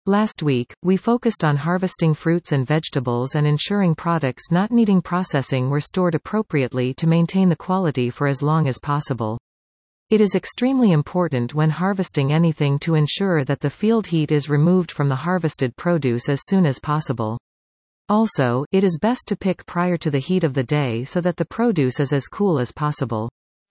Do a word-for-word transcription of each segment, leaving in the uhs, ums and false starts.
Last week, we focused on harvesting fruits and vegetables and ensuring products not needing processing were stored appropriately to maintain the quality for as long as possible. It is extremely important when harvesting anything to ensure that the field heat is removed from the harvested produce as soon as possible. Also, it is best to pick prior to the heat of the day so that the produce is as cool as possible.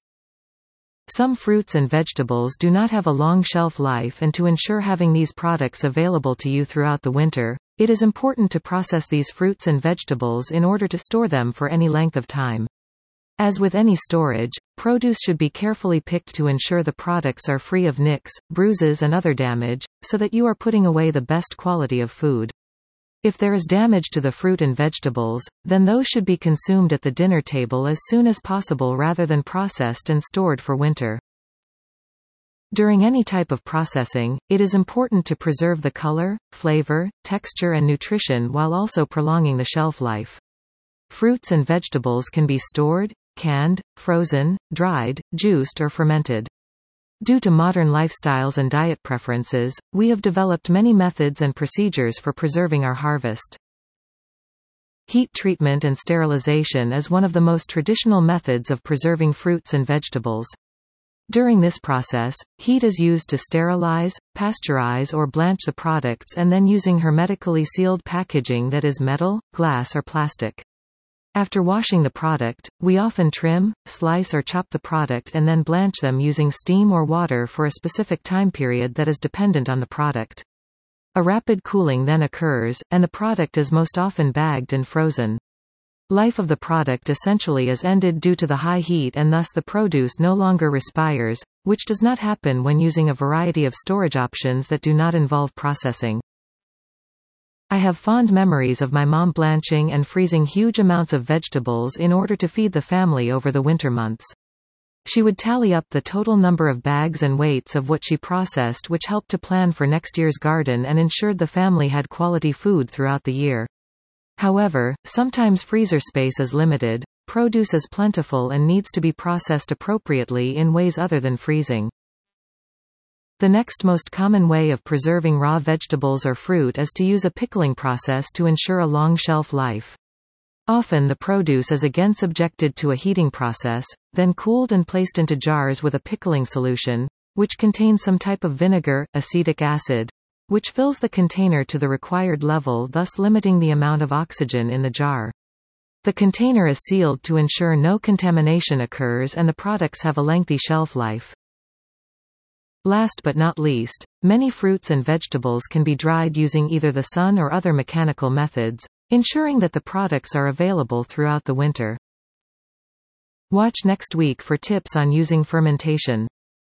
Some fruits and vegetables do not have a long shelf life, and to ensure having these products available to you throughout the winter, it is important to process these fruits and vegetables in order to store them for any length of time. As with any storage, produce should be carefully picked to ensure the products are free of nicks, bruises and other damage, so that you are putting away the best quality of food. If there is damage to the fruit and vegetables, then those should be consumed at the dinner table as soon as possible rather than processed and stored for winter. During any type of processing, it is important to preserve the color, flavor, texture and nutrition while also prolonging the shelf life. Fruits and vegetables can be stored, canned, frozen, dried, juiced or fermented. Due to modern lifestyles and diet preferences, we have developed many methods and procedures for preserving our harvest. Heat treatment and sterilization is one of the most traditional methods of preserving fruits and vegetables. During this process, heat is used to sterilize, pasteurize or blanch the products, and then using hermetically sealed packaging that is metal, glass or plastic. After washing the product, we often trim, slice or chop the product and then blanch them using steam or water for a specific time period that is dependent on the product. A rapid cooling then occurs, and the product is most often bagged and frozen. Life of the product essentially is ended due to the high heat, and thus the produce no longer respires, which does not happen when using a variety of storage options that do not involve processing. I have fond memories of my mom blanching and freezing huge amounts of vegetables in order to feed the family over the winter months. She would tally up the total number of bags and weights of what she processed, which helped to plan for next year's garden and ensured the family had quality food throughout the year. However, sometimes freezer space is limited, produce is plentiful and needs to be processed appropriately in ways other than freezing. The next most common way of preserving raw vegetables or fruit is to use a pickling process to ensure a long shelf life. Often the produce is again subjected to a heating process, then cooled and placed into jars with a pickling solution, which contains some type of vinegar, acetic acid, which fills the container to the required level, thus limiting the amount of oxygen in the jar. The container is sealed to ensure no contamination occurs and the products have a lengthy shelf life. Last but not least, many fruits and vegetables can be dried using either the sun or other mechanical methods, ensuring that the products are available throughout the winter. Watch next week for tips on using fermentation.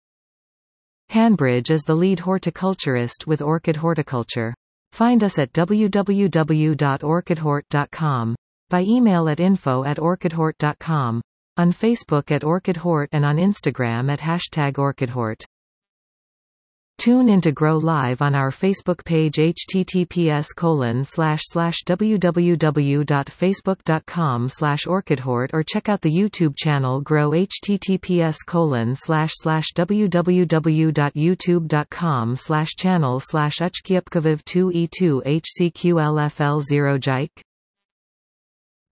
Hanbridge is the lead horticulturist with Orchid Horticulture. Find us at w w w dot orchid hort dot com, by email at info at orchid hort dot com, on Facebook at Orchid Hort and on Instagram at hashtag Orchid Hort. Tune in to Grow Live on our Facebook page https colon slash slash www dot facebook dot com slash orchidhort, or check out the YouTube channel Grow https colon slash slash www dot youtube dot com slash channel slash uchkiepkoviv two e two hcqlfl zero jike.